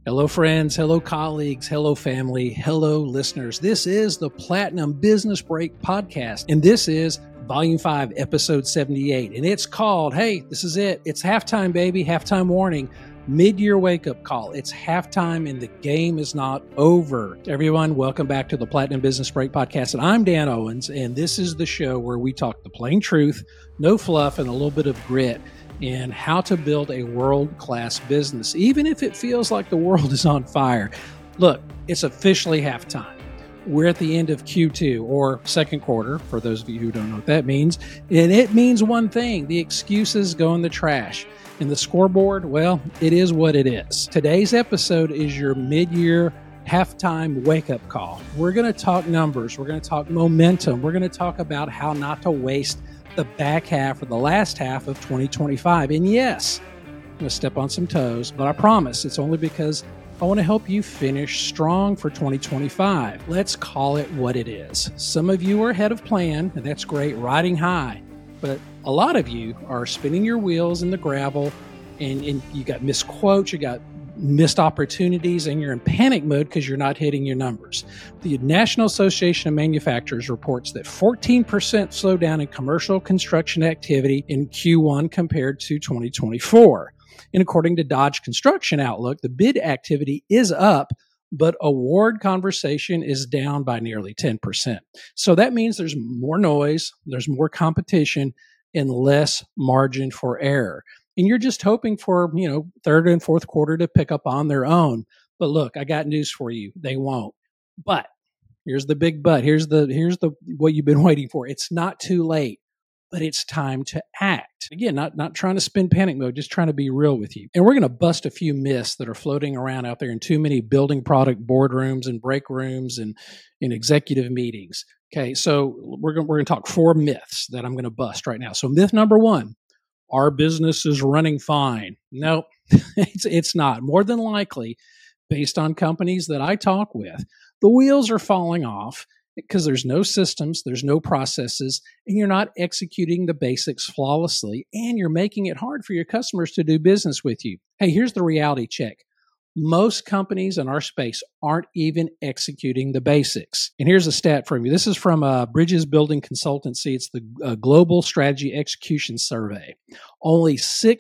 Hello, friends. Hello, colleagues. Hello, family. Hello, listeners. This is the Platinum Business Break Podcast, and this is Volume 5, Episode 78. And it's called, hey, this is it. It's halftime, baby. Halftime warning. Mid-year wake-up call. It's halftime, and the game is not over. Everyone, welcome back to the Platinum Business Break Podcast. And I'm Dan Owens, and this is the show where we talk the plain truth, no fluff, and a little bit of grit, and how to build a world-class business, even if it feels like the world is on fire. Look, it's officially halftime. We're at the end of Q2, or second quarter, for those of you who don't know what that means. And it means one thing: the excuses go in the trash. And the scoreboard, well, it is what it is. Today's episode is your mid-year halftime wake-up call. We're going to talk numbers. We're going to talk momentum. We're going to talk about how not to waste the back half or the last half of 2025. And yes, I'm going to step on some toes, but I promise it's only because I want to help you finish strong for 2025. Let's call it what it is. Some of you are ahead of plan, and that's great, riding high. But a lot of you are spinning your wheels in the gravel, and you got missed quotes, you got missed opportunities, and you're in panic mode because you're not hitting your numbers. The National Association of Manufacturers reports that 14% slowdown in commercial construction activity in Q1 compared to 2024. And according to Dodge Construction Outlook, the bid activity is up, but award conversation is down by nearly 10%. So that means there's more noise, there's more competition, and less margin for error. And you're just hoping for, third and fourth quarter to pick up on their own. But look, I got news for you. They won't. But here's the big but. Here's the what you've been waiting for. It's not too late, but it's time to act. Again, not trying to spin panic mode, just trying to be real with you. And we're going to bust a few myths that are floating around out there in too many building product boardrooms and break rooms and in executive meetings. Okay, so we're going to talk 4 myths that I'm going to bust right now. So myth number 1, our business is running fine. No, it's not. More than likely, based on companies that I talk with, the wheels are falling off because there's no systems, there's no processes, and you're not executing the basics flawlessly, and you're making it hard for your customers to do business with you. Hey, here's the reality check. Most companies in our space aren't even executing the basics. And here's a stat from you. This is from Bridges Building Consultancy. It's the Global Strategy Execution Survey. Only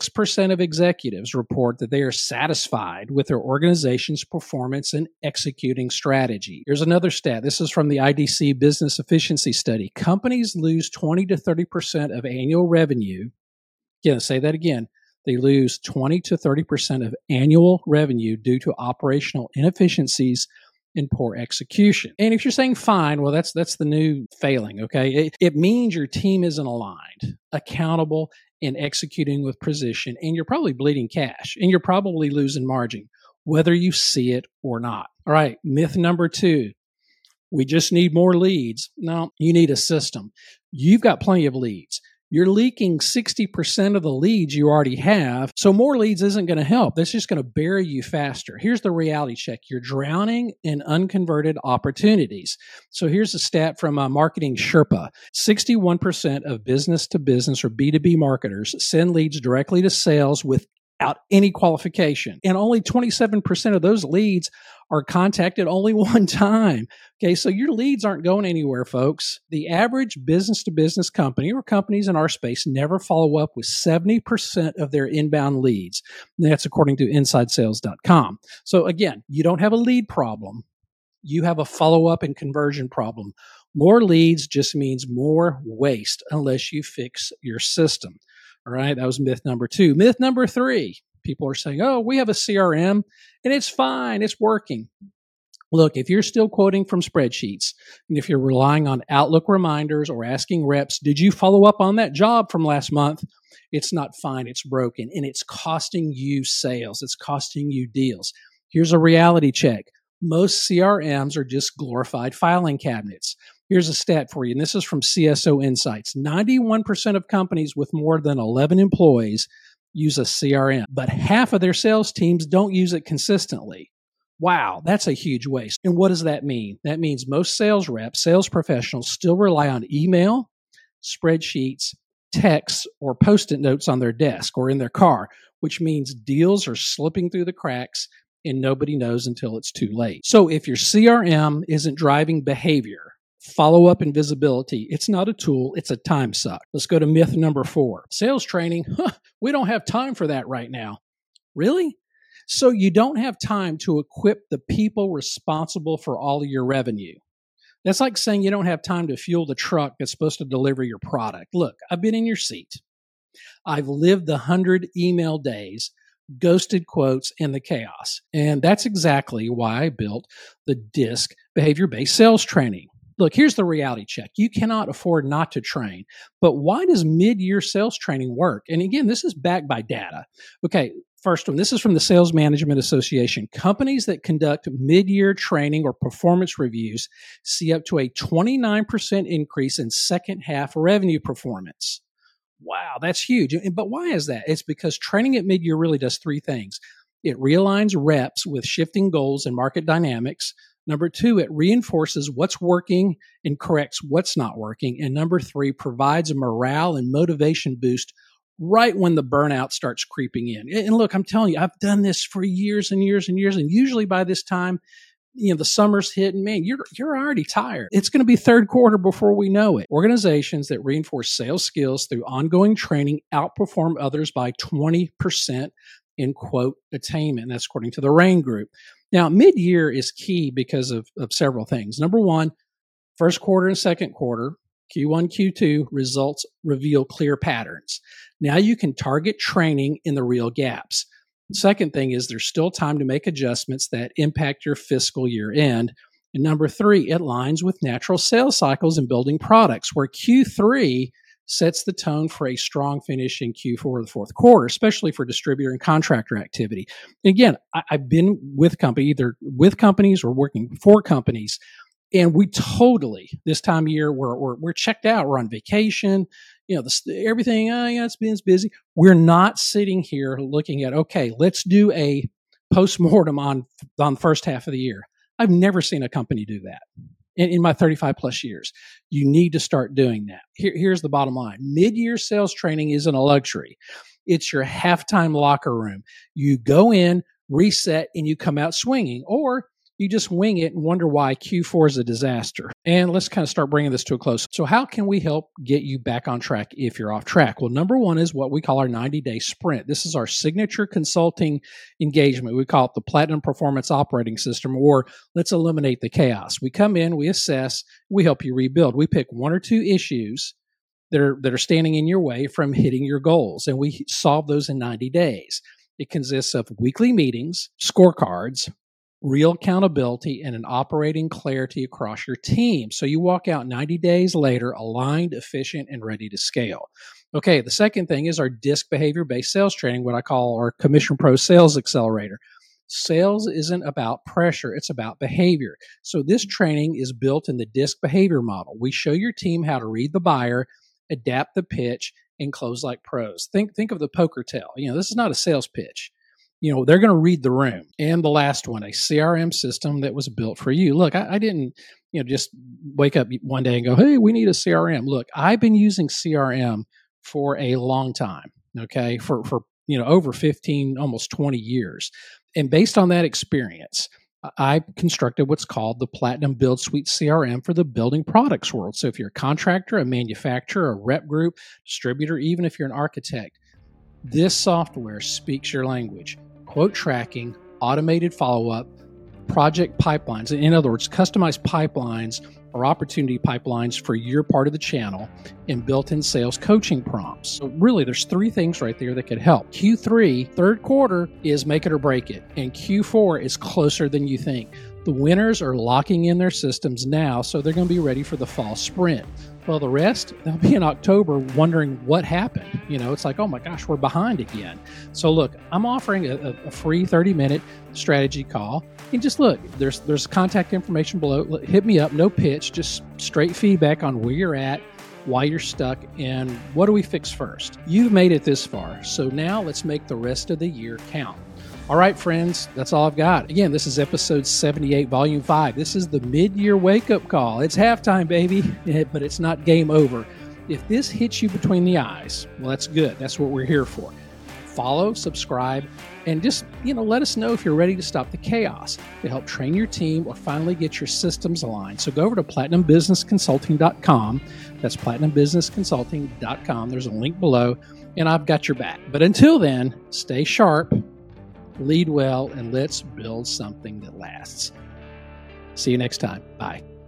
6% of executives report that they are satisfied with their organization's performance in executing strategy. Here's another stat. This is from the IDC Business Efficiency Study. Companies lose 20 to 30% of annual revenue. Again, say that again. They lose 20 to 30% of annual revenue due to operational inefficiencies and poor execution. And if you're saying fine, well, that's the new failing, okay? It means your team isn't aligned, accountable, and executing with precision, and you're probably bleeding cash, and you're probably losing margin, whether you see it or not. All right, myth number 2. We just need more leads. No, you need a system. You've got plenty of leads. You're leaking 60% of the leads you already have, so more leads isn't going to help. That's just going to bury you faster. Here's the reality check. You're drowning in unconverted opportunities. So here's a stat from Marketing Sherpa. 61% of business-to-business or B2B marketers send leads directly to sales without any qualification. And only 27% of those leads are contacted only one time. Okay, so your leads aren't going anywhere, folks. The average business-to-business company or companies in our space never follow up with 70% of their inbound leads. And that's according to InsideSales.com. So again, you don't have a lead problem. You have a follow-up and conversion problem. More leads just means more waste unless you fix your system. All right, that was myth number 2. Myth number 3. People are saying, oh, we have a CRM and it's fine, it's working. Look, if you're still quoting from spreadsheets, and if you're relying on Outlook reminders or asking reps, did you follow up on that job from last month? It's not fine, it's broken, and it's costing you sales. It's costing you deals. Here's a reality check. Most CRMs are just glorified filing cabinets. Here's a stat for you, and this is from CSO Insights. 91% of companies with more than 11 employees use a CRM, but half of their sales teams don't use it consistently. Wow, that's a huge waste. And what does that mean? That means most sales reps, sales professionals still rely on email, spreadsheets, texts, or Post-it notes on their desk or in their car, which means deals are slipping through the cracks and nobody knows until it's too late. So if your CRM isn't driving behavior, follow up, and visibility, it's not a tool, it's a time suck. Let's go to myth number 4. Sales training, we don't have time for that right now. Really? So you don't have time to equip the people responsible for all of your revenue. That's like saying you don't have time to fuel the truck that's supposed to deliver your product. Look, I've been in your seat. I've lived the 100 email days, ghosted quotes, and the chaos. And that's exactly why I built the DISC behavior-based sales training. Look, here's the reality check. You cannot afford not to train. But why does mid-year sales training work? And again, this is backed by data. Okay, first one, this is from the Sales Management Association. Companies that conduct mid-year training or performance reviews see up to a 29% increase in second half revenue performance. Wow, that's huge. But why is that? It's because training at mid-year really does 3 things. It realigns reps with shifting goals and market dynamics. Number 2, it reinforces what's working and corrects what's not working. And number 3, provides a morale and motivation boost right when the burnout starts creeping in. And look, I'm telling you, I've done this for years and years and years. And usually by this time, the summer's hit and man, you're already tired. It's going to be third quarter before we know it. Organizations that reinforce sales skills through ongoing training outperform others by 20% in quote attainment. And that's according to the RAIN Group. Now, mid-year is key because of several things. Number 1, first quarter and second quarter, Q1, Q2 results reveal clear patterns. Now you can target training in the real gaps. The second thing is there's still time to make adjustments that impact your fiscal year end. And number 3, it aligns with natural sales cycles and building products, where Q3 sets the tone for a strong finish in Q4 or the fourth quarter, especially for distributor and contractor activity. And again, I've been with either with companies or working for companies, and we totally, this time of year, we're checked out. We're on vacation. Everything, it's busy. We're not sitting here looking at, okay, let's do a postmortem on the first half of the year. I've never seen a company do that. In my 35 plus years, you need to start doing that. Here's the bottom line. Mid-year sales training isn't a luxury. It's your halftime locker room. You go in, reset, and you come out swinging, or you just wing it and wonder why Q4 is a disaster. And let's kind of start bringing this to a close. So how can we help get you back on track if you're off track? Well, number 1 is what we call our 90-day sprint. This is our signature consulting engagement. We call it the Platinum Performance Operating System, or let's eliminate the chaos. We come in, we assess, we help you rebuild. We pick 1 or 2 issues that are standing in your way from hitting your goals, and we solve those in 90 days. It consists of weekly meetings, scorecards, real accountability, and an operating clarity across your team. So you walk out 90 days later, aligned, efficient, and ready to scale. Okay, the second thing is our DISC behavior-based sales training, what I call our Commission Pro Sales Accelerator. Sales isn't about pressure, it's about behavior. So this training is built in the DISC behavior model. We show your team how to read the buyer, adapt the pitch, and close like pros. Think of the poker tell. This is not a sales pitch. They're going to read the room. And the last one, a CRM system that was built for you. Look, I didn't, just wake up one day and go, hey, we need a CRM. Look, I've been using CRM for a long time, okay, for over 15, almost 20 years. And based on that experience, I constructed what's called the Platinum Build Suite CRM for the building products world. So if you're a contractor, a manufacturer, a rep group, distributor, even if you're an architect, this software speaks your language. Quote tracking, automated follow-up, project pipelines. In other words, customized pipelines or opportunity pipelines for your part of the channel, and built-in sales coaching prompts. So really, there's 3 things right there that could help. Q3, third quarter, is make it or break it. And Q4 is closer than you think. The winners are locking in their systems now, so they're going to be ready for the fall sprint. Well, the rest, they'll be in October wondering what happened. It's like, oh my gosh, we're behind again. So look, I'm offering a free 30-minute strategy call. And just look, there's contact information below. Hit me up, no pitch, just straight feedback on where you're at, why you're stuck, and what do we fix first. You've made it this far, so now let's make the rest of the year count. All right, friends, that's all I've got. Again, this is episode 78, volume 5. This is the mid-year wake-up call. It's halftime, baby, but it's not game over. If this hits you between the eyes, well, that's good. That's what we're here for. follow, subscribe, and just, let us know if you're ready to stop the chaos, to help train your team or finally get your systems aligned. So go over to platinumbusinessconsulting.com. That's platinumbusinessconsulting.com. There's a link below, and I've got your back. But until then, stay sharp, lead well, and let's build something that lasts. See you next time. Bye.